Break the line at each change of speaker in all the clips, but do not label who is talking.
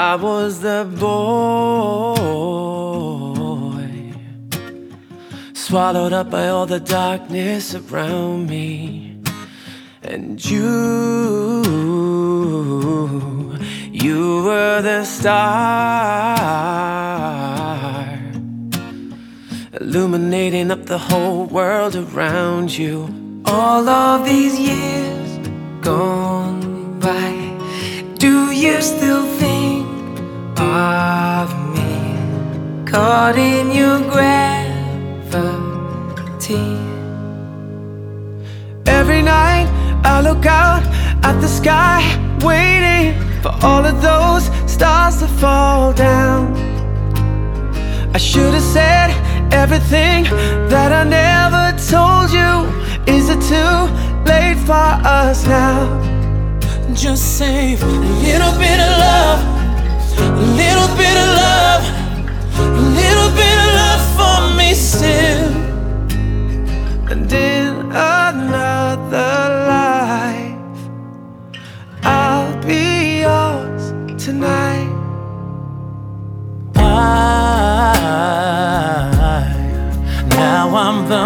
I was the boy, swallowed up by all the darkness around me. And you were the star, illuminating up the whole world around you.
All of these years gone by, do you still think of me? Caught in your gravity.
Every night I look out at the sky, waiting for all of those stars to fall down. I should have said everything that I never told you. Is it too late for us now?
Just save a little bit of love, a little bit of love, a little bit of love for me still.
And in another life, I'll be yours tonight.
Now I'm the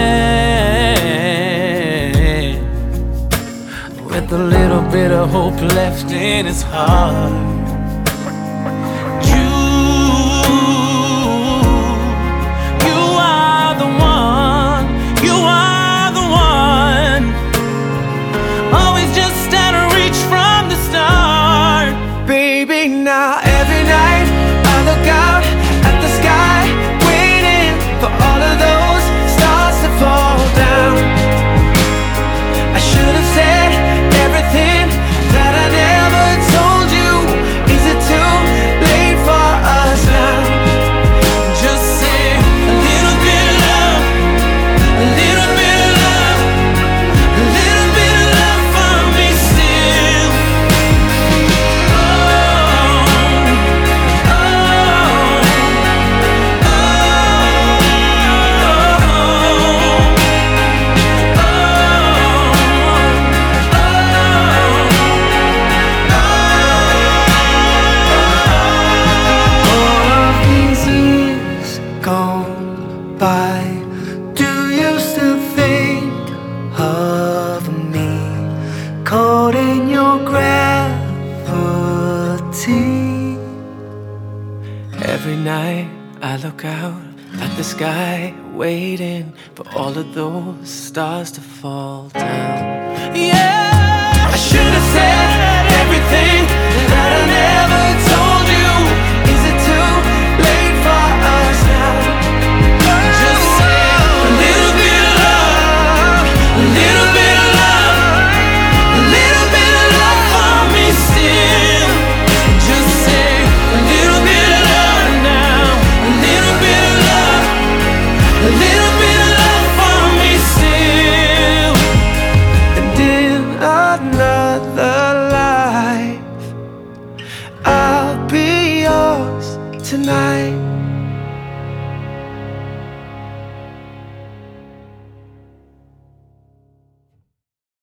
man with a little bit of hope left in his heart. You are the one, you are the one. Always just out of reach from the start.
Baby, now every night I look out at the sky, waiting for all of those stars to fall down. I should have said everything that I never told you. Is it too late for us now?
Just say a little bit of love, a little bit of love, a little bit of love for me still. Oh, oh, oh, all of these years gone by, do you still think of me? Caught in your gravity.
Every night I look out at the sky, waiting for all of those stars to fall down.
Yeah,
I should have said everything